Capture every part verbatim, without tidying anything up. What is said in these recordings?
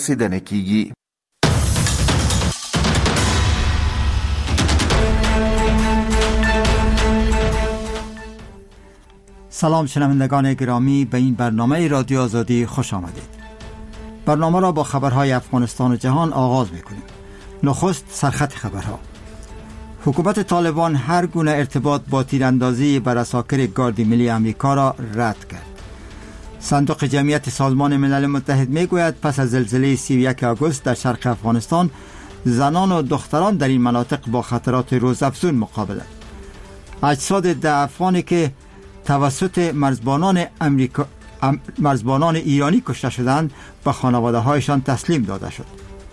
رسیدن کیگی. سلام شنوندگان گرامی، به این برنامه رادیو آزادی خوش آمدید. برنامه را با خبرهای افغانستان و جهان آغاز می‌کنیم. نخست سرخط خبرها. حکومت طالبان هر گونه ارتباط با تیراندازی بر عساکر گارد ملی آمریکا را رد کرد. صندوق جمعیت سازمان ملل متحد میگوید پس از زلزله سی و یک آگوست در شرق افغانستان، زنان و دختران در این مناطق با خطرات روزافزون مقابلند. اجساد ده افغانی که توسط مرزبانان امریکا مرزبانان ایرانی کشته شدند به خانواده هایشان تسلیم داده شد.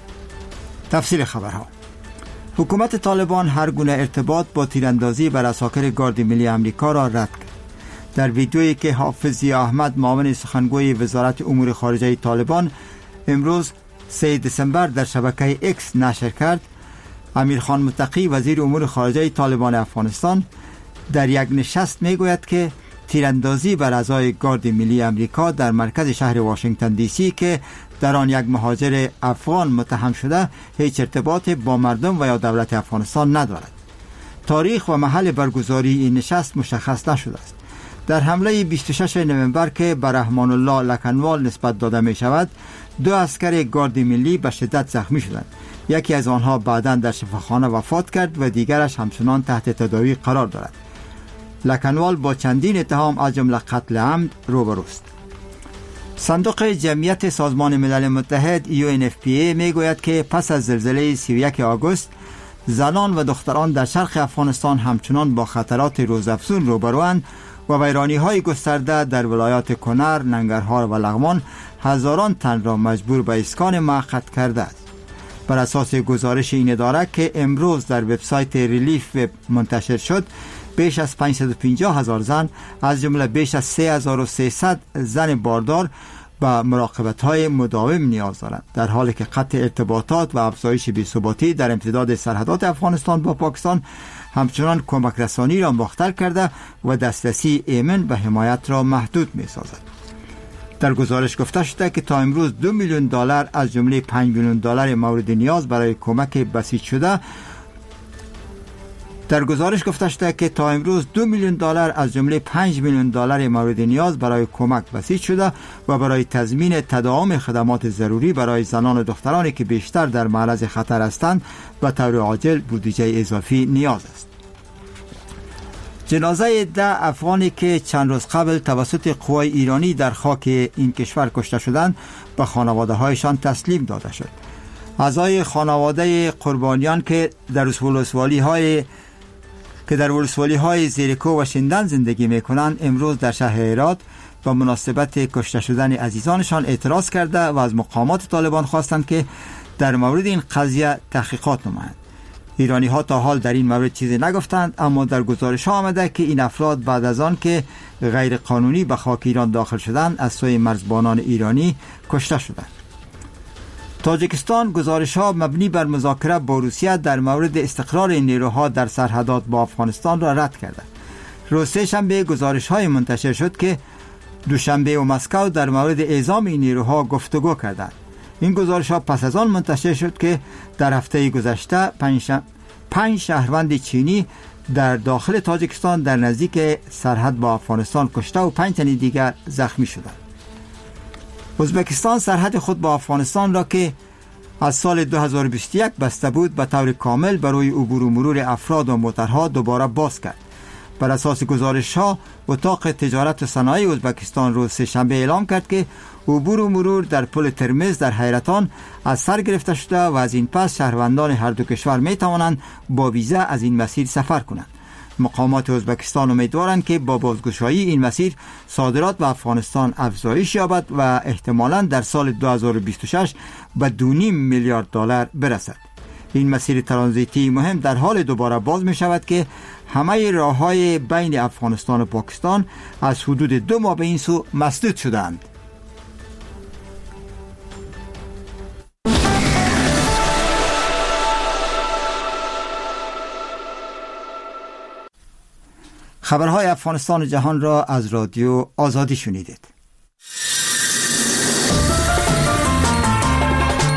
تفسیر خبرها. حکومت طالبان هر گونه ارتباط با تیراندازی بر عساکر گارد ملی آمریکا را رد کرد. در ویدیویی که حافظ ضیا احمد معاون سخنگوی وزارت امور خارجه طالبان امروز سه دسامبر در شبکه اکس نشر کرد، امیرخان متقی وزیر امور خارجه طالبان افغانستان در یک نشست میگوید که تیراندازی بر اعضای گارد ملی آمریکا در مرکز شهر واشنگتن دی سی که در آن یک مهاجر افغان متهم شده هیچ ارتباط با مردم و یا دولت افغانستان ندارد. تاریخ و محل برگزاری این نشست مشخص نشده است. در حمله بیست و ششم نوامبر که بر رحمان الله لکنوال نسبت داده می شود، دو عسکر گارد ملی به شدت زخمی شدند. یکی از آنها بعداً در شفاخانه وفات کرد و دیگرش همچنان تحت تداوی قرار دارد. لکنوال با چندین اتهام از جمله قتل عمد روبروست. صندوق جمعیت سازمان ملل متحد یو ان اف پی ای میگوید که پس از زلزله سی و یک آگوست، زنان و دختران در شرق افغانستان همچنان با خطرات روزافزون روبروند و ویرانی‌های گسترده در ولایات کنر، ننگرهار و لغمان هزاران تن را مجبور به اسکان موقت کرده است. بر اساس گزارش این اداره که امروز در وبسایت ریلیف وب منتشر شد، بیش از پانصد و پنجاه هزار زن از جمله بیش از سه هزار و سیصد زن باردار به مراقبت‌های مداوم نیاز دارند، در حالی که قطع ارتباطات و افزایش بی‌ثباتی در امتداد سرحدات افغانستان با پاکستان همچنان کمک رسانی را مختل کرده و دسترسی ایمن به حمایت را محدود می‌سازد. در گزارش گفته شده که تا امروز دو میلیون دلار از جمله پنج میلیون دلار مورد نیاز برای کمک بسیج شده در گزارش گفته شده که تا امروز دو میلیون دلار از جمله پنج میلیون دلار مورد نیاز برای کمک بسیج شده و برای تضمین تداوم خدمات ضروری برای زنان و دخترانی که بیشتر در معرض خطر هستند و طور عاجل بودجه اضافی نیاز است. جنازه ده افغانی که چند روز قبل توسط قوای ایرانی در خاک این کشور کشته شدند به خانواده هایشان تسلیم داده شد. اعضای خانواده قربانیان که در ولسوالی های که در ولسوالی های زیرکو و شندن زندگی میکنند امروز در شهر هرات به مناسبت کشته شدن عزیزانشان اعتراض کرده و از مقامات طالبان خواستند که در مورد این قضیه تحقیقات نمایند. ایرانی ها تا حال در این مورد چیزی نگفتند، اما در گزارش ها آمده که این افراد بعد از آن که غیر قانونی به خاک ایران داخل شدند از سوی مرزبانان ایرانی کشته شدند. تاجیکستان گزارش ها مبنی بر مذاکره با روسیه در مورد استقرار نیروها در سرحدات با افغانستان را رد کرده. روز سه‌شنبه گزارش های منتشر شد که دوشنبه و مسکو در مورد اعزام این نیروها گفتگو کردند. این گزارش ها پس از آن منتشر شد که در هفته گذشته پنج, پنج شهروند چینی در داخل تاجیکستان در نزدیک سرحد با افغانستان کشته و پنج تن دیگر زخمی شدند. ازبکستان سرحد خود با افغانستان را که از سال دو هزار و بیست و یک بسته بود به طور کامل برای عبور و مرور افراد و موترها دوباره باز کرد. بر اساس گزارش ها اتاق تجارت و صنایع ازبکستان روز سه‌شنبه اعلام کرد که عبور و مرور در پل ترمز در حیرتان از سر گرفته شده و از این پس شهروندان هر دو کشور می توانند با ویزا از این مسیر سفر کنند. مقامات ازبکستان امیدوارند که با بازگشایی این مسیر صادرات به افغانستان افزایش یابد و احتمالاً در سال دو هزار و بیست و شش به دو و نیم میلیارد دلار برسد. این مسیر ترانزیتی مهم در حال دوباره باز می شود که همه راه‌های بین افغانستان و پاکستان از حدود دو ماه به این سو مسدود شدند. خبرهای افغانستان و جهان را از رادیو آزادی شنیدید.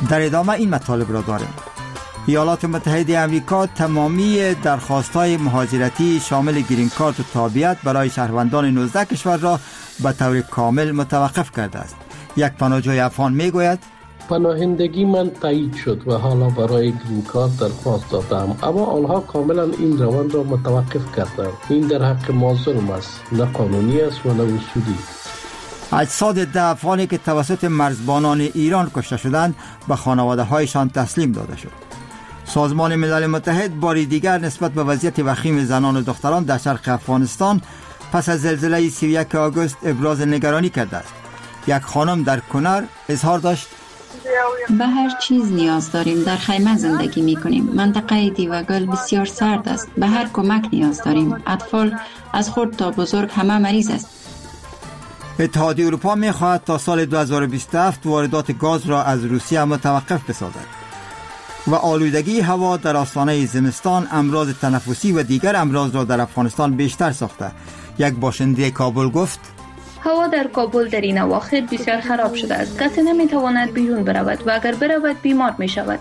در ادامه این مطالب را داریم. ایالات متحده آمریکا تمامی درخواست‌های مهاجرتی شامل گرین کارت و تابعیت برای شهروندان نوزده کشور را به طور کامل متوقف کرده است. یک پناهجوی افغان میگوید پناهندگی من تایید شد و حالا برای گرین کارت درخواست دادم، اما آنها کاملا این روند را متوقف کردند. این در حق ما ظلم است، نه قانونی است و نه اصولی. اجساد ده افغانی که توسط مرزبانان ایران کشته شدند به خانواده هایشان تسلیم داده شد. سازمان ملل متحد باری دیگر نسبت به وضعیت وخیم زنان و دختران در شرق افغانستان پس از زلزله سی و یک آگوست ابراز نگرانی کرده است. یک خانم در کنر اظهار داشت به هر چیز نیاز داریم. در خیمه زندگی می کنیم. منطقه دیوگل بسیار سرد است. به هر کمک نیاز داریم. اطفال از خرد تا بزرگ همه مریض است. اتحادیه اروپا می خواهد تا سال دو هزار و بیست و هفت واردات گاز را از روسیه متوقف بسازد. و آلودگی هوا در آستانه زمستان امراض تنفسی و دیگر امراض را در افغانستان بیشتر ساخته. یک باشنده کابل گفت هوا در کابل در این اواخر بسیار خراب شده است. کسی نمی تواند بیرون برود و اگر برود بیمار می شود.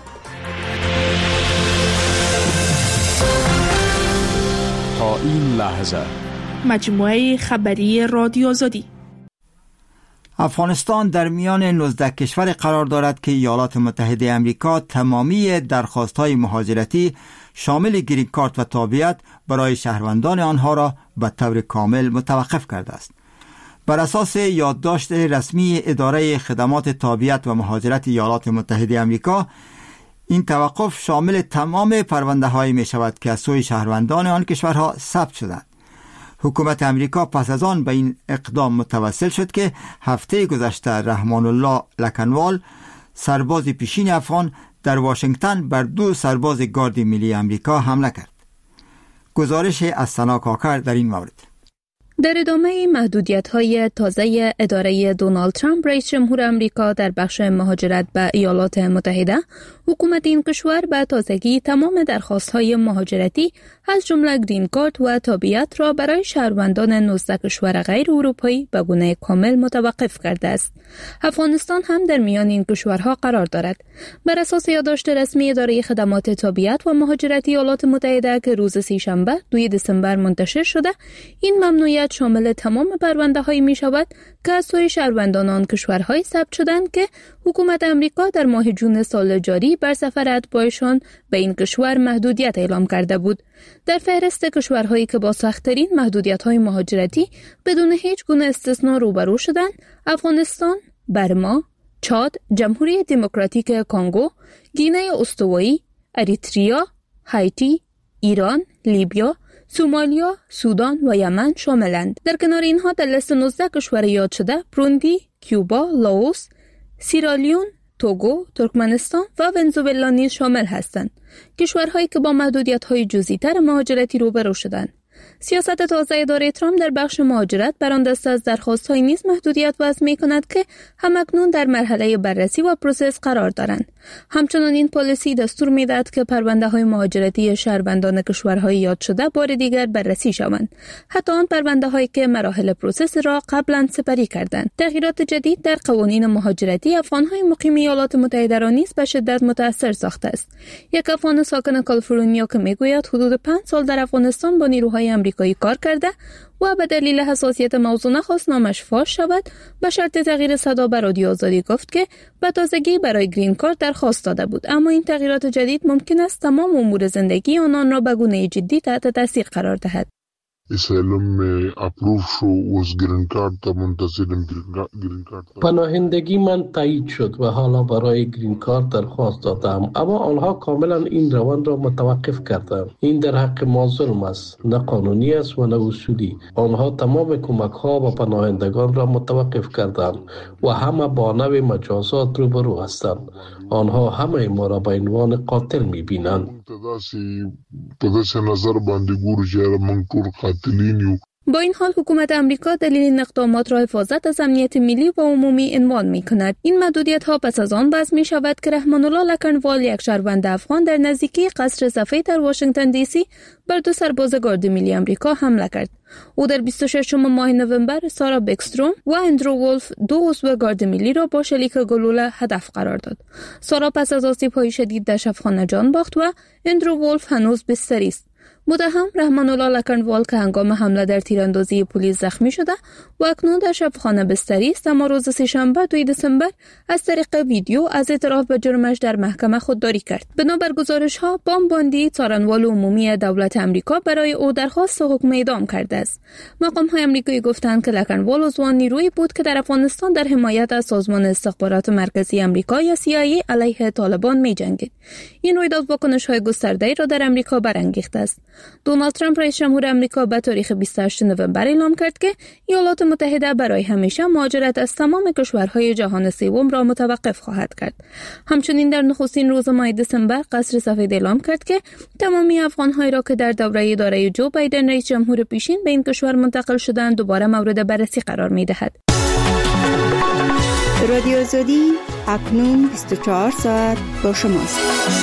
تا این لحظه مجموعه خبری رادیو آزادی. افغانستان در میان نوزده کشور قرار دارد که ایالات متحده آمریکا تمامی درخواست‌های مهاجرتی شامل گرین کارت و تابعیت برای شهروندان آنها را به طور کامل متوقف کرده است. بر اساس یادداشت رسمی اداره خدمات تابعیت و مهاجرت ایالات متحده آمریکا، این توقف شامل تمام پرونده‌هایی می‌شود که از سوی شهروندان آن کشورها ثبت شدند. حکومت امریکا پس از آن به این اقدام متوسل شد که هفته گذشته رحمان الله لکنوال، سرباز پیشین افغان، در واشنگتن بر دو سرباز گارد ملی امریکا حمله کرد. گزارش از سنا کاکر در این مورد. در ادامه محدودیت‌های تازه اداره دونالد ترامپ رئیس جمهور آمریکا در بخش مهاجرت به ایالات متحده، حکومت این کشور به تازگی تمام درخواست‌های مهاجرتی از جمله گرین کارت و تابعیت را برای شهروندان نوزده کشور غیر اروپایی به گونه کامل متوقف کرده است. افغانستان هم در میان این کشورها قرار دارد. بر اساس یادداشت رسمی اداره خدمات تابعیت و مهاجرت ایالات متحده که روز سه‌شنبه دوم دسامبر منتشر شده، این ممنوعیت شامل تمام پرونده‌هایی می‌شود که از سوی شهروندان آن کشورهای ثبت شدند که حکومت آمریکا در ماه جون سال جاری بر سفر اتباعشان به این کشور محدودیت اعلام کرده بود. در فهرست کشورهایی که با سخت‌ترین محدودیت‌های مهاجرتی بدون هیچ گونه استثنا روبرو شدند، افغانستان، برما، چاد، جمهوری دموکراتیک کانگو، گینه استوایی، اریتریا، هایتی، ایران، لیبیا، سومالیا، سودان و یمن شاملند. در کنار اینها در لیست نوزده کشور یاد شده بروندی، کیوبا، لاوس، سیرالیون، توگو، ترکمنستان و ونزوئلا نیز شامل هستند. کشورهایی که با محدودیت‌های جزئی‌تر مهاجرتی روبرو شدند. سیاست تازه اداره ترامپ در بخش مهاجرت بر آن دسته از درخواست‌های نیز محدودیت وضع می‌کند که همکنون در مرحله بررسی و پروسس قرار دارند. همچنین این پالیسی دستور می‌دهد که پرونده‌های مهاجرتی شهروندان کشورهای یاد شده بار دیگر بررسی شوند، حتی آن پرونده‌هایی که مراحل پروسس را قبلا سپری کردند. تغییرات جدید در قوانین مهاجرتی افغان‌های مقیم ایالات متحده را نیز به شدت متأثر ساخته است. یک افغان ساکن کالیفرنیا که می‌گوید حدود پنج سال در افغانستان با نیروهای آمریکایی کار کرده و به دلیل حساسیت موضوع نخواست نامش فاش شود، به شرط تغییر صدا به رادیو آزادی گفت که به تازگی برای گرین کارت درخواست داده بود، اما این تغییرات جدید ممکن است تمام امور زندگی آنان را به گونه جدی تحت تاثیر قرار دهد. اسلام اپروف شو وز گرین کارت تا منتظرم گرین کارت. پناهندگی من تایید شد و حالا برای گرین کارت درخواست دادم، اما آنها کاملا این روند را متوقف کردند. این در حق ما ظلم است، نه قانونی است و نه اصولی. آنها تمام کمک ها و پناهندگان را متوقف کردند و همه با نوع مجازات روبرو هستند. آنها همه ما را به عنوان قاتل می‌بینند. تداسی پداس نظر باندې ګورو چې موږ ټول قاتلین یو. با این حال حکومت امریکا دلیل این اقدامات را حفاظت از امنیت ملی و عمومی عنوان می کند. این محدودیت ها پس از آن باعث می شود که رحمان الله لکنوال، یک شهروند افغان، در نزدیکی قصر سفید در واشنگتن دی سی بر دو سرباز گارد ملی امریکا حمله کرد. او در بیست و ششم ماه نوامبر سارا بکستروم و اندرو ولف، دو عضو گارد ملی، را با شلیک گلوله هدف قرار داد. سارا پس از آسیب‌های شدید در شفاخانه جان باخت و اندرو ولف هنوز بستری است. متهم رحمان الله لکنوال که هنگام حمله در تیراندازی پلیس زخمی شده و اکنون در شفاخانه بستری است، اما روز سه‌شنبه دوم دسامبر از طریق ویدیو از اعتراف به جرمش در محکمه خودداری کرد. بنابر گزارش‌ها، بامباندی څارنوال عمومی دولت امریکا برای او درخواست حکم اعدام کرده است. مقام‌های آمریکایی گفتند که لکنوال عضو نیرویی بود که در افغانستان در حمایت از سازمان استخبارات مرکزی آمریکا یا سی آی ای علیه طالبان می‌جنگید. این رویداد واکنش‌های گسترده‌ای را در آمریکا برانگیخته است. دونالد ترامپ رئیس جمهور آمریکا به تاریخ بیست و هشتم نوامبر اعلام کرد که ایالات متحده برای همیشه مهاجرت از تمام کشورهای جهان سوم را متوقف خواهد کرد. همچنین در نخستین روز ماه دسامبر قصر سفید اعلام کرد که تمامی افغان‌هایی را که در دوره اداره جو بایدن رئیس جمهور پیشین به این کشور منتقل شدند دوباره مورد بررسی قرار می‌دهد. رادیو آزادی اکنون بیست و چهار ساعت با شماست.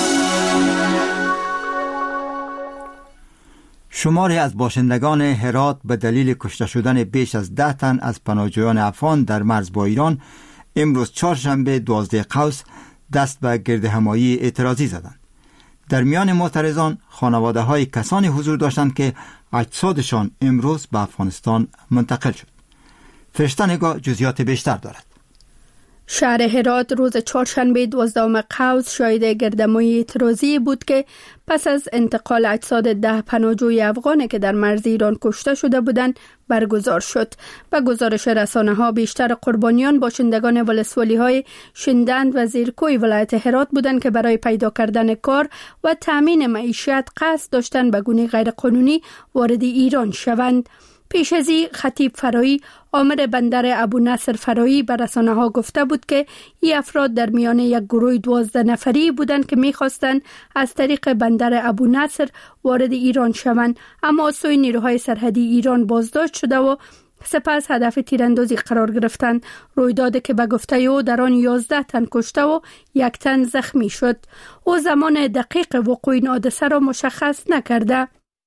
شماری از باشندگان هرات به دلیل کشته شدن بیش از ده تن از پناهجویان افغان در مرز با ایران امروز چهارشنبه دوازده قوس دست به گردهمایی اعتراضی زدند. در میان معترضان خانواده های کسانی حضور داشتند که اجسادشان امروز به افغانستان منتقل شد. فرشته نگاه جزئیات بیشتر دارد. شهر هرات روز چهارشنبه دوازدهم قوس شاهد گردهمایی اعتراضی بود که پس از انتقال اجساد ده پناهجوی افغانی که در مرز ایران کشته شده بودند برگزار شد. به گزارش رسانه‌ها بیشتر قربانیان باشندگان ولسوالی‌های شندند و زیرکوی ولایت هرات بودند که برای پیدا کردن کار و تامین معیشت قصد داشتند به گونه غیرقانونی وارد ایران شوند. پیش از این خطیب فرایی آمر بندر ابو نصر فرایی به رسانه‌ها گفته بود که این افراد در میان یک گروه دوازده نفری بودند که می‌خواستند از طریق بندر ابو نصر وارد ایران شوند، اما از سوی نیروهای سرحدی ایران بازداشت شده و سپس هدف تیراندازی قرار گرفتند. رویدادی که به گفته او در آن یازده تن کشته و یک تن زخمی شد. او زمان دقیق وقوع این حادثه را مشخص نکرده،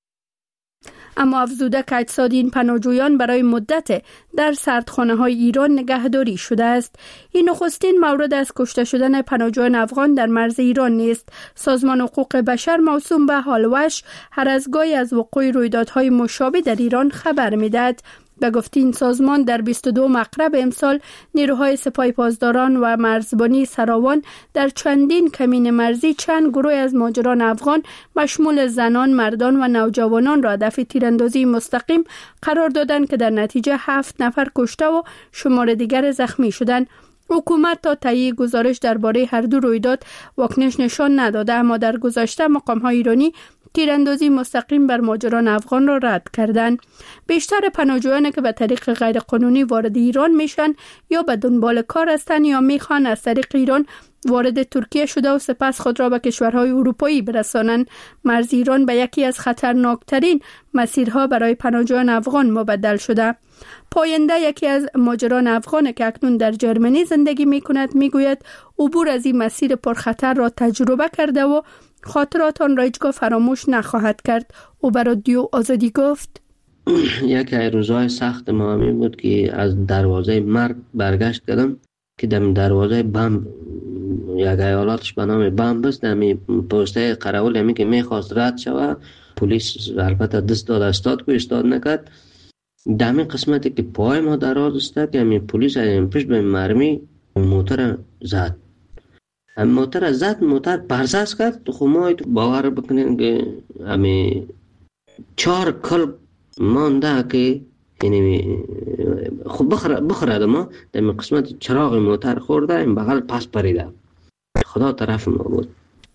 اما افزوده که اجساد این پناهجویان برای مدت در سردخانه‌های ایران نگهداری شده است. این نخستین مورد از کشته شدن پناهجویان افغان در مرز ایران نیست. سازمان حقوق بشر موسوم به هالوش هر از گاهی از وقوع رویدادهای مشابه در ایران خبر می‌دهد. به گفته این سازمان در بیست و دو مقرب امسال نیروهای سپاه پاسداران و مرزبانی سراوان در چندین کمین مرزی چند گروه از مهاجران افغان مشمول زنان، مردان و نوجوانان را هدف تیراندازی مستقیم قرار دادند که در نتیجه هفت نفر کشته و شمار دیگر زخمی شدند. حکومت تا تایید گزارش درباره هر دو رویداد واکنش نشان نداده، اما در گذشته مقام‌های ایرانی تیراندازی مستقیم بر مهاجران افغان را رد کردند. بیشتر پناهجویانی که به طریق غیرقانونی وارد ایران میشن یا به دنبال کار هستند یا میخوان از طریق ایران وارد ترکیه شده و سپس خود را به کشورهای اروپایی برسانند. مرز ایران به یکی از خطرناکترین مسیرها برای پناهجویان افغان مبدل شده. پاینده یکی از مهاجران افغان که اکنون در جرمنی زندگی میکند میگوید عبور از این مسیر پرخطر را تجربه کرده و خاطرات آن را هیچگاه فراموش نخواهد کرد. او به رادیو آزادی گفت: یکی از روزهای سخت ما همین بود که از دروازه مرگ برگشت کردم که در دروازه بمب، یک ایالاتش به نام بمب است، همین پوسته قراول همی که میخواست رد شود، پلیس البته دست داد استاد که استاد نکرد. در همین قسمتی که پای ما دراز است که همین پلیس همین پیش به مرمی موتر زد، هم موتر زد، موتر پرزاز کرد. خب ما باور بکنین که همین چهار کل مانده که یعنی خب بخره بخورد ما در قسمت چراغ موتر خورده، این بغل پس پریده. خدا طرف ما بود.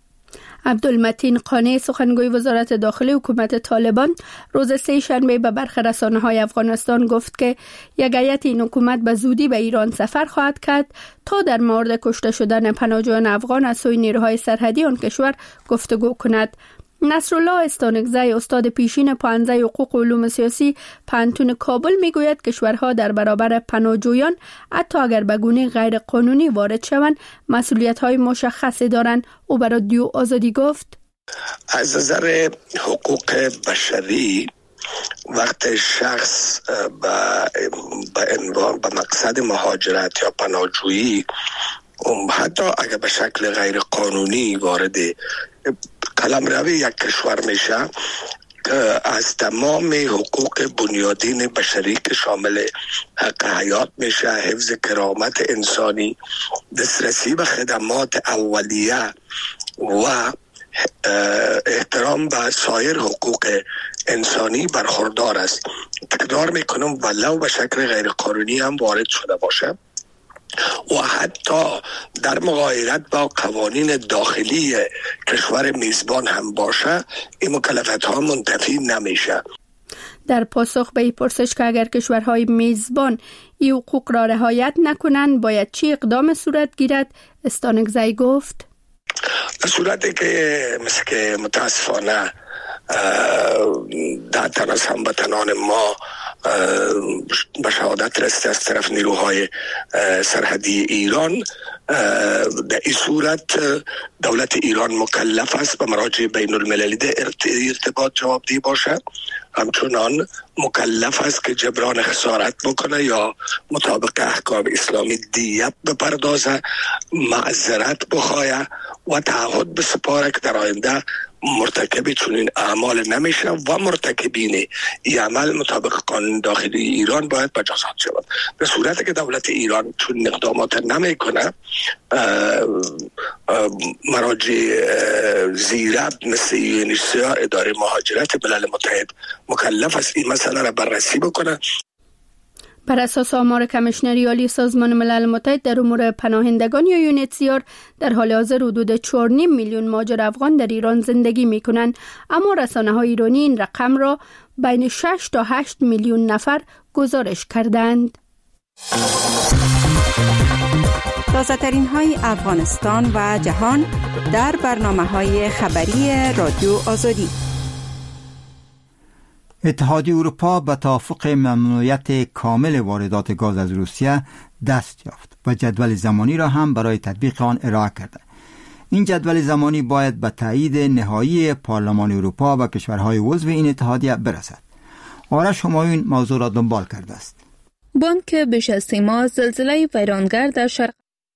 عبدالمتین قانی سخنگوی وزارت داخلی حکومت طالبان روز سه شنبه به برخی رسانه‌های افغانستان گفت که یک هیئت این حکومت به زودی به ایران سفر خواهد کرد تا در مورد کشته شدن پناهجویان افغان از سوی نیروهای سرحدی آن کشور گفتگو کند. نصرالله استانکزی استاد پیشین پانزه حقوق و علوم سیاسی پانتون کابل میگوید کشورها در برابر پناهجویان حتی اگر به گونه غیر قانونی وارد شوند مسئولیت‌های مشخصی دارند. او برای رادیو آزادی گفت از نظر حقوق بشری وقت شخص به عنوان به مقصد مهاجرت یا پناهجویی حتی اگر به شکل غیر قانونی وارد قلمروی یک کشور میشه از تمام حقوق بنیادین بشری که شامل حق حیات میشه، حفظ کرامت انسانی، دسترسی به خدمات اولیه و احترام به سایر حقوق انسانی برخوردار است. تکرار میکنم ولو به شکل غیر قانونی هم وارد شده باشه و حتی در مغایرت با قوانین داخلی کشور میزبان هم باشه این مکلفیت ها منتفی نمیشه. در پاسخ به این پرسش که اگر کشورهای میزبان این حقوق را رعایت نکنند باید چی اقدام صورت گیرد، استانکزی گفت در صورتی که مثل که متاسفانه ده تن از هموطنان ما به شهادت رسیده از طرف نیروهای سرحدی ایران، در این صورت دولت ایران مکلف است به مراجع بین المللی ده ارتباط جوابدهی باشه، همچنان مکلف است که جبران خسارت بکنه یا مطابق احکام اسلامی دیت بپردازه، معذرت بخواه و تعهد بسپاره که در آینده مرتکب چنین اعمال نمیشه و مرتکبین این عمل مطابق قانون داخلی ایران باید مجازات شود. به صورتی که دولت ایران چون اقدامات نمیکنه مراجع زیرب مثل یو ان اچ سی آر اداره مهاجرت ملل متحد مکلف است این مسئله را بررسی بکنه. بر اساس آمار کمیشنری عالی سازمان ملل متحد در امور پناهندگان یا یو ان اچ سی آر در حال حاضر حدود چهار و نیم میلیون مهاجر افغان در ایران زندگی می کنند، اما رسانه‌های ایرانی این رقم را بین شش تا هشت میلیون نفر گزارش کردند. تازه ترین های افغانستان و جهان در برنامه‌های خبری رادیو آزادی. اتحادیه اروپا به توافق ممنوعیت کامل واردات گاز از روسیه دست یافت و جدول زمانی را هم برای تطبیق آن ارائه کرده. این جدول زمانی باید به تایید نهایی پارلمان اروپا و کشورهای عضو این اتحادیه برسد. آرش همایون موضوع را دنبال کرده است. بانک بیش از سی ماه زلزله ویرانگر در شرق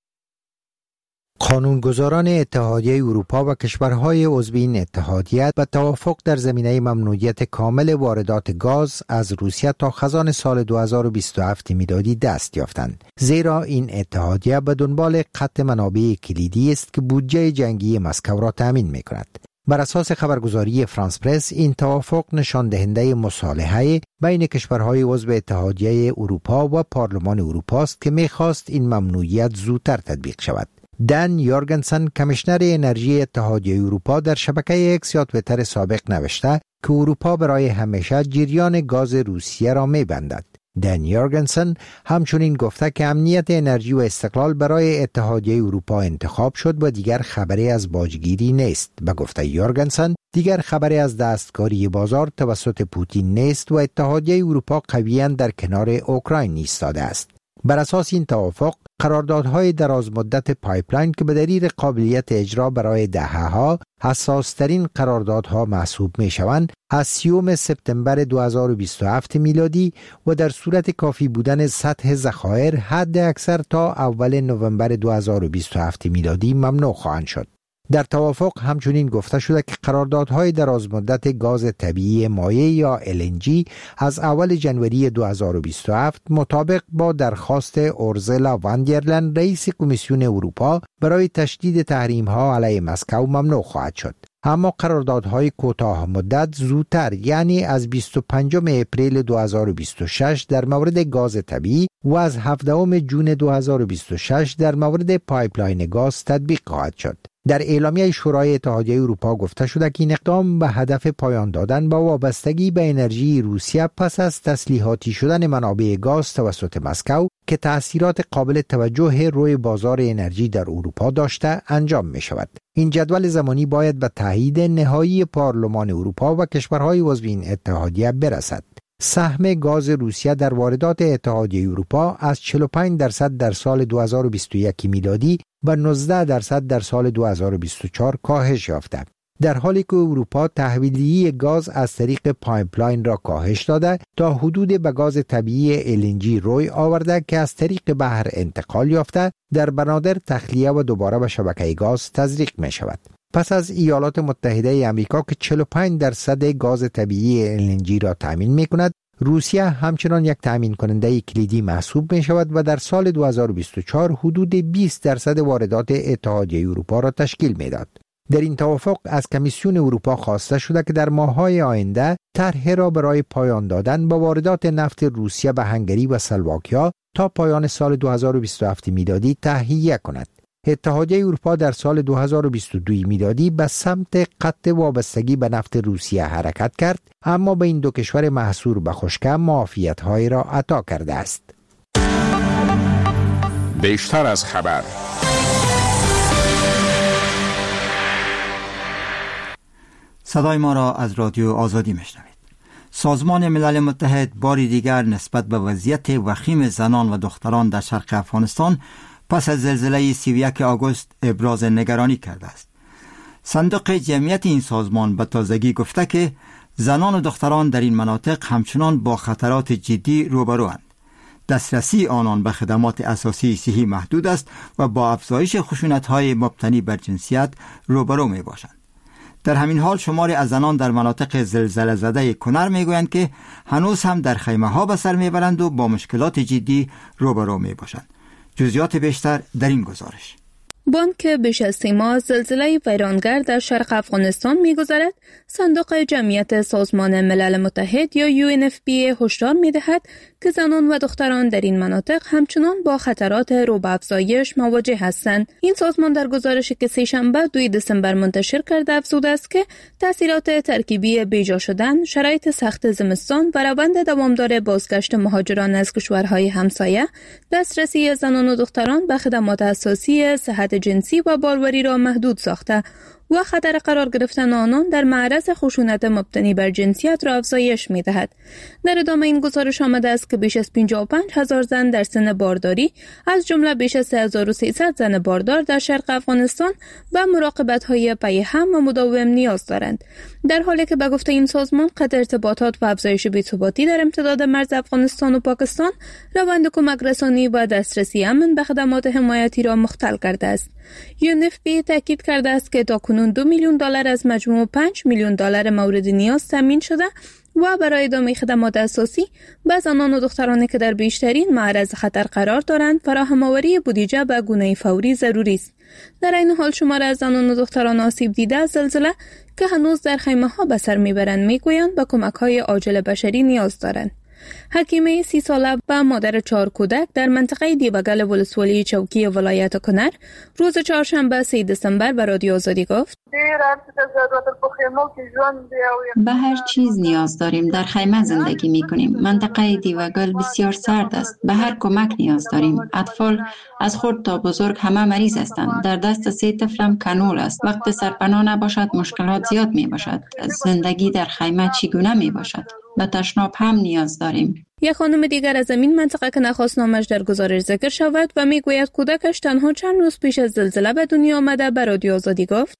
قانونگذاران اتحادیه اروپا و کشورهای عضو این اتحادیه به توافق در زمینه ممنوعیت کامل واردات گاز از روسیه تا خزان سال دو هزار و بیست و هفت میلادی دست یافتند، زیرا این اتحادیه به دنبال قطع منابع کلیدی است که بودجه جنگی مسکو را تامین می‌کند. بر اساس خبرگزاری فرانس پرس این توافق نشان دهنده مصالحه بین کشورهای عضو اتحادیه اروپا و پارلمان اروپا است که می‌خواست این ممنوعیت زودتر تطبیق شود. دان یورگنسن کمیشنر انرژی اتحادیه اروپا در شبکه اکس یا توییتر سابق نوشته که اروپا برای همیشه جریان گاز روسیه را می‌بندد. دان یورگنسن همچنین گفته که امنیت انرژی و استقلال برای اتحادیه اروپا انتخاب شد و دیگر خبری از باجگیری نیست. به گفته یورگنسن دیگر خبری از دستکاری بازار توسط پوتین نیست و اتحادیه اروپا قویاً در کنار اوکراین ایستاده است. بر اساس این توافق قراردادهای دراز مدت پایپلاین که به دلیل قابلیت اجرا برای دهه‌ها حساس‌ترین قراردادها محسوب می‌شوند از سیوم سپتامبر دو هزار و بیست و هفت میلادی و در صورت کافی بودن سطح ذخایر حد اکثر تا اول نوامبر دو هزار و بیست و هفت میلادی ممنوع خواهند شد. در توافق همچنین گفته شده که قراردادهای درازمدت گاز طبیعی مایع یا ال ان جی از اول ژانویه دو هزار و بیست و هفت مطابق با درخواست اورزلا واندرلن رئیس کمیسیون اروپا برای تشدید تحریم‌ها علیه مسکو ممنوع خواهد شد. اما قراردادهای کوتاه مدت زودتر یعنی از بیست و پنجم اپریل دو هزار و بیست و شش در مورد گاز طبیعی و از هفدهم ژوئن دو هزار و بیست و شش در مورد پایپلاین گاز تطبیق خواهد شد. در اعلامیه شورای اتحادیه اروپا گفته شده که این اقدام به هدف پایان دادن با وابستگی به انرژی روسیه پس از تسلیحاتی شدن منابع گاز توسط مسکو که تأثیرات قابل توجه روی بازار انرژی در اروپا داشته انجام می شود. این جدول زمانی باید به تایید نهایی پارلمان اروپا و کشورهای عضو این اتحادیه برسد. سهم گاز روسیه در واردات اتحادیه اروپا از چهل و پنج درصد در سال دو هزار و بیست و یک میلادی به نوزده درصد در سال دو هزار و بیست و چهار کاهش یافته، در حالی که اروپا تحویلی گاز از طریق پایپلاین را کاهش داده تا حدود به گاز طبیعی ال ان جی روی آورده که از طریق بحر انتقال یافته در بنادر تخلیه و دوباره به شبکه گاز تزریق می شود. پس از ایالات متحده آمریکا که چهل و پنج درصد گاز طبیعی ال ان جی را تامین می کند، روسیه همچنان یک تامین کننده کلیدی محسوب می شود و در سال دو هزار و بیست و چهار حدود بیست درصد واردات اتحادیه اروپا را تشکیل می داد. در این توافق از کمیسیون اروپا خواسته شده که در ماه‌های آینده طرح را برای پایان دادن با واردات نفت روسیه به هنگری و اسلواکیا تا پایان سال دو هزار و بیست و هفت میلادی تهیه کند. اتحادیه اروپا در سال دو هزار و بیست و دو میلادی به سمت قطع وابستگی به نفت روسیه حرکت کرد، اما به این دو کشور محصور به خشکی معافیت‌های را عطا کرده است. بیشتر از خبر. صدای ما را از رادیو آزادی میشنوید. سازمان ملل متحد باری دیگر نسبت به وضعیت وخیم زنان و دختران در شرق افغانستان پس از زلزله سی و یک آگوست ابراز نگرانی کرده است. صندوق جمعیت این سازمان به تازگی گفته که زنان و دختران در این مناطق همچنان با خطرات جدی روبروند. دسترسی آنان به خدمات اساسی صحی محدود است و با افزایش خشونت‌های مبتنی بر جنسیت روبرو میباشند. در همین حال شماری از زنان در مناطق زلزله زده کنر میگویند که هنوز هم در خیمه ها به سر میبرند و با مشکلات جدی روبرو میباشند. جزئیات بیشتر در این گزارش. بانک بیش از سی ماه زلزله ویرانگر در شرق افغانستان می‌گذرد، صندوق جمعیت سازمان ملل متحد یا یو ان اف پی هشدار می‌دهد که زنان و دختران در این مناطق همچنان با خطرات رو به افزایش مواجه هستند. این سازمان در گزارشی که سه‌شنبه دوم دسامبر منتشر کرده افزوده است که تأثیرات ترکیبی بیجا شدن، شرایط سخت زمستان و روند دوامدار بازگشت مهاجران از کشورهای همسایه، دسترسی زنان و دختران به خدمات اساسی صحت جنسی و باروری را محدود ساخته و خطر قرار گرفتن آنان در معرض خشونت مبتنی بر جنسیت را افزایش می‌دهد. در ادامه این گزارش آمده است که بیش از پنجاه و پنج هزار زن در سن بارداری از جمله بیش از سه هزار و سیصد زن باردار در شرق افغانستان به مراقبت‌های پیهم و مداوم نیاز دارند، در حالی که به گفته این سازمان قطع ارتباطات و افزایش بی‌ثباتی در امتداد مرز افغانستان و پاکستان روند کمک رسانی و دسترسی امن به خدمات حمایتی را مختل کرده است. یو ان اف پی تاکید کرده است که تاکنون دو میلیون دلار از مجموع پنج میلیون دلار مورد نیاز تامین شده و برای ادامه خدمات اساسی به زنان و دخترانی که در بیشترین معرض خطر قرار دارند فراهم‌آوری بودجه به گونه فوری ضروری است. در این حال شمار از زنان و دختران آسیب دیده از زلزله که هنوز در خیمه ها به سر میبرند میگویند به کمک‌های عاجل بشری نیاز دارند. حکیمه سی ساله و مادر چهار کودک در منطقه دیوگل ولسوالی چوکی ولایت کنر روز چهارشنبه سوم دسامبر به رادیو آزادی گفت: به هر چیز نیاز داریم. در خیمه زندگی می کنیم. منطقه دیوگل بسیار سرد است. به هر کمک نیاز داریم. اطفال از خرد تا بزرگ همه مریض هستند. در دست سه طفلم کانول است. وقت سرپناه نباشد مشکلات زیاد می باشد. زندگی در خیمه چگونه می باشد؟ به تشناب هم نیاز داریم. یک خانم دیگر از این منطقه که نخواست نامش در گزارش ذکر شود و میگوید کودکش تنها چند روز پیش از زلزله به دنیا آمده به رادیو آزادی گفت: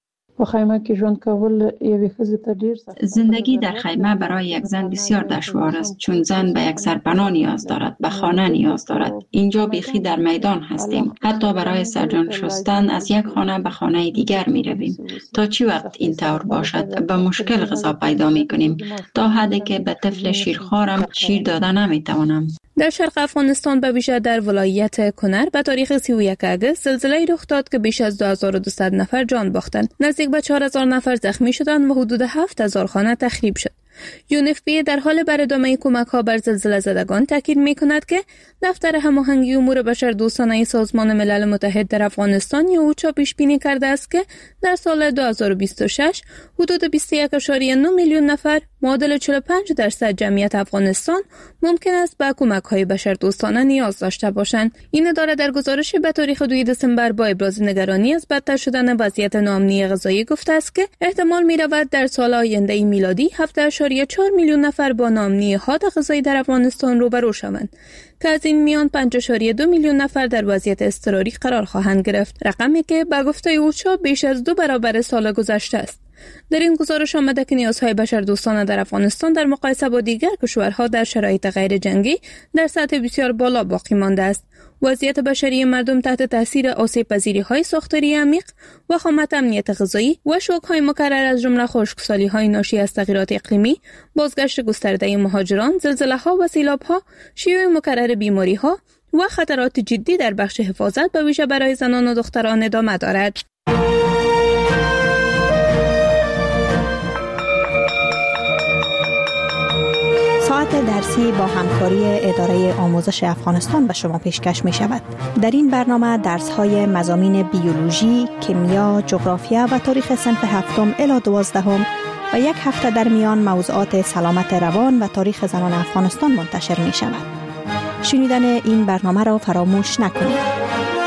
زندگی در خیمه برای یک زن بسیار دشوار است، چون زن به یک سرپناه نیاز دارد، به خانه نیاز دارد. اینجا بیخی در میدان هستیم. حتی برای سرجان شستن از یک خانه به خانه دیگر می رویم. تا چی وقت این طور باشد؟ به مشکل غذا پیدا می کنیم، تا حدی که به طفل شیرخوارم شیر داده نمی توانم. در شرق افغانستان به ویژه در ولایت کنر به تاریخ سی و یک آگوست زلزله رخ داد که بیش از دو هزار و دویست نفر جان باختند، نزدیک به چهار هزار نفر زخمی شدند و حدود هفت هزار خانه تخریب شد. یو ان اف پی در حال بر ادامه کمک‌ها بر زلزله زدگان تاکید می‌کند که دفتر هماهنگی امور بشردوستانه سازمان ملل متحد در افغانستان یا اوچا پیش بینی کرده است که در سال دو هزار و بیست و شش حدود بیست و یک و نه میلیون نفر، معادل چهل و پنج درصد جمعیت افغانستان، ممکن است به کمک‌های بشردوستانه نیاز داشته باشند. این اداره در گزارش به تاریخ دوم دسامبر با ابراز نگرانی از بدتر شدن وضعیت ناامنی غذایی گفته است که احتمال می‌رود در سال آینده میلادی هفت و چهار میلیون نفر با ناامنی حاد غذایی در افغانستان روبرو شوند که از این میان پنج و دو میلیون نفر در وضعیت اضطراری قرار خواهند گرفت، رقمی که به گفته اوچا بیش از دو برابر سال گذشته است. در این گزارش آمده که نیازهای بشردوستانه در افغانستان در مقایسه با دیگر کشورها در شرایط غیر جنگی در سطح بسیار بالا باقی مانده است. وضعیت بشری مردم تحت تاثیر آسیب‌پذیری‌های ساختاری عمیق، وخامت امنیت غذایی و شوک‌های مکرر از جمله خشکسالی‌های ناشی از تغییرات اقلیمی، بازگشت گسترده مهاجران، زلزله‌ها و سیلاب‌ها، شیوع مکرر بیماری‌ها و خطرات جدی در بخش حفاظت به ویژه برای زنان و دختران ادامه دارد. ساعت درسی با همکاری اداره آموزش افغانستان به شما پیشکش می شود. در این برنامه درس های مضامین بیولوژی، کیمیا، جغرافیا و تاریخ صنف هفتم الی دوازدهم و یک هفته در میان موضوعات سلامت روان و تاریخ زنان افغانستان منتشر می شود. شنیدن این برنامه را فراموش نکنید.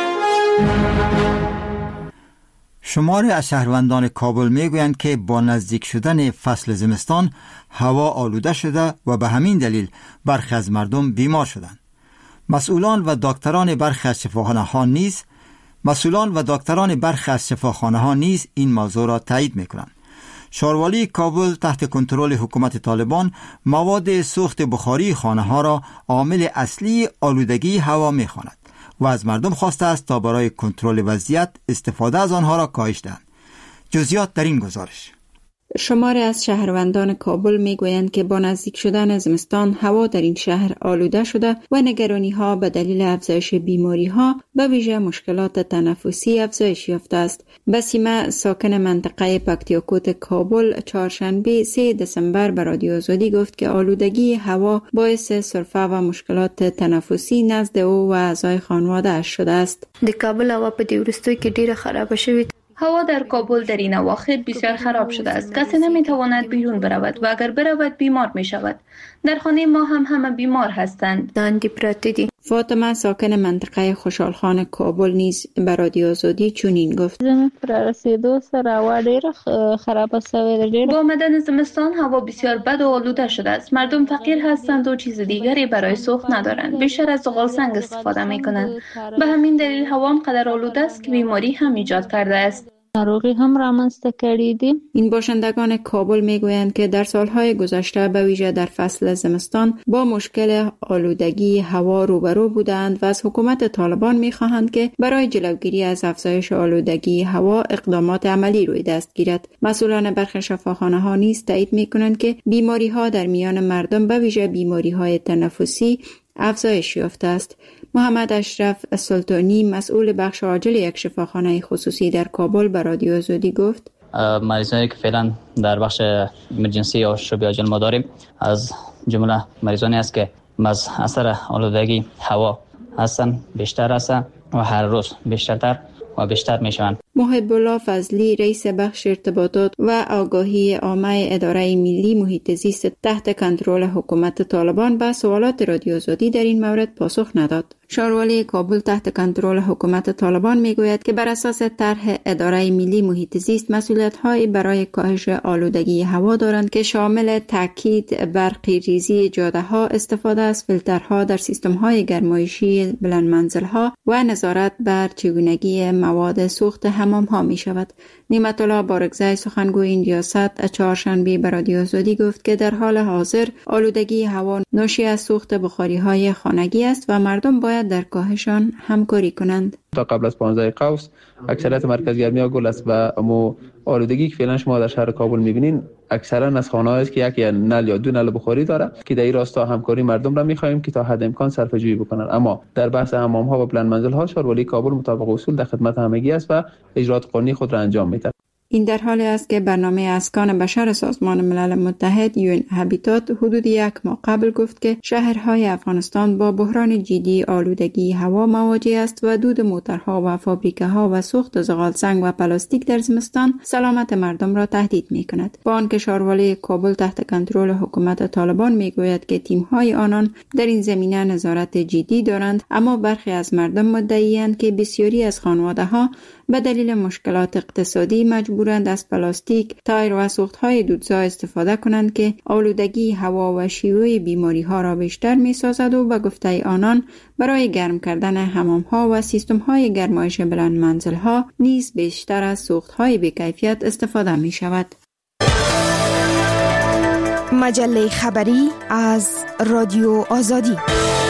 شماری از شهروندان کابل میگویند که با نزدیک شدن فصل زمستان هوا آلوده شده و به همین دلیل برخی از مردم بیمار شدند. مسئولان و دکتران برخی از شفاخانه ها نیز مسئولان و دکتران برخی از شفاخانه ها نیز این موضوع را تایید میکنند. شاروالی کابل تحت کنترل حکومت طالبان مواد سوخت بخاری خانه ها را عامل اصلی آلودگی هوا میخواند و از مردم خواسته است تا برای کنترل وضعیت استفاده از آنها را کاهش دهند. جزئیات در این گزارش. شماری از شهروندان کابل میگویند که با نزدیک شدن زمستان هوا در این شهر آلوده شده و نگرانی ها به دلیل افزایش بیماری ها به ویژه مشکلات تنفسی افزایش یافته است. بسیمه ساکن منطقه پکتیاکوت کابل چهارشنبه سوم دسامبر به رادیو آزادی گفت که آلودگی هوا باعث سرفه و مشکلات تنفسی نزد او و اعضای خانواده اش شده است. د کابل هوا په دې وروستیو کې ډیره خراب شوې. هوا در کابل در این اواخر بسیار خراب شده است. کسی نمیتواند بیرون برود و اگر برود بیمار می شود. در خانه ما هم همه بیمار هستند. داندی پراته دی. فاطمه ساکن منطقه خوشحالخان کابل نیز به رادیو آزادی چنین گفت: زمین پر رسیدو سره هوا ډیره خراب شوه ده. با آمدن زمستان هوا بسیار بد و آلوده شده است. مردم فقیر هستند و چیز دیگری برای سوخت ندارند. بیشتر از زغال سنگ استفاده میکنند. به همین دلیل هوا آنقدر آلوده است که بیماری هم ایجاد کرده است. ناروغی هم رامنځته کړي دي. این باشندگان کابل میگویند که در سالهای گذشته به ویژه در فصل زمستان با مشکل آلودگی هوا روبرو بودند و از حکومت طالبان میخواهند که برای جلوگیری از افزایش آلودگی هوا اقدامات عملی روی دست گیرد. مسئولان برخی شفاخانه ها نیز تایید میکنند که بیماری ها در میان مردم به ویژه بیماری های تنفسی افزایش یافته است. محمد اشرف سلطانی مسئول بخش عاجل یک شفاخانه خصوصی در کابل به رادیو آزادی گفت: مریضانی که فعلا در بخش ایمرجنسی یا شبیه عاجل ما داریم از جمله مریضانی است که از اثر آلودگی هوا هستند، بیشتر هستند و هر روز بیشتر و بیشتر میشوند. محب الله فضلی رئیس بخش ارتباطات و آگاهی عامه اداره ملی محیط زیست تحت کنترل حکومت طالبان به سوالات رادیو آزادی در این مورد پاسخ نداد. شاروالی کابل تحت کنترل حکومت طالبان میگوید که بر اساس طرح اداره ملی محیط زیست مسئولیت‌هایی برای کاهش آلودگی هوا دارند که شامل تاکید بر ریزی جاده‌ها، استفاده از فیلترها در سیستم‌های گرمایشی بلند منزل‌ها و نظارت بر چگونگی مواد سوخت حمام‌ها می‌شود. نعمت الله بارگزای سخنگوی این ریاست چهارشنبه به رادیو آزادی گفت که در حال حاضر آلودگی هوا ناشی از سوخت بخاری‌های خانگی است و مردم باید در کاهشان همکاری کنند. تا قبل از پانزده قوس اکثریت مرکز گرمی گل است و امو آلودگی که فعلا شما در شهر کابل می‌بینین اکثرا از خانه‌هایی است که یک یا نل یا دو نل بخاری داره که در این راستا همکاری مردم را می‌خواهیم که تا حد امکان صرفه‌جویی بکنند. اما در بحث حمام‌ها و بلند منزل‌ها شاروالی کابل مطابق اصول در خدمت همگی است و اجرات قانونی خود را انجام می‌دهد. این در حالی است که برنامه اسکان بشر سازمان ملل متحد یو ان هابیتات حدود یک ماه قبل گفت که شهرهای افغانستان با بحران جدی آلودگی هوا مواجه است و دود موترها و فابریکه‌ها و سوخت زغال سنگ و پلاستیک در زمستان سلامت مردم را تهدید می‌کند. با آنکه ښاروالۍ کابل تحت کنترل حکومت طالبان می‌گوید که تیم‌های آنان در این زمینه نظارت جدی دارند، اما برخی از مردم مدعی‌اند که بسیاری از خانواده‌ها به دلیل مشکلات اقتصادی مجبورند از پلاستیک، تایر و سوختهای دودزا استفاده کنند که آلودگی هوا و شیوع بیماری‌ها را بیشتر می‌سازد و به گفته آنان برای گرم کردن حمام‌ها و سیستم‌های گرمایش بلند منزل‌ها نیز بیشتر از سوختهای بی‌کیفیت استفاده می‌شود. مجله خبری از رادیو آزادی.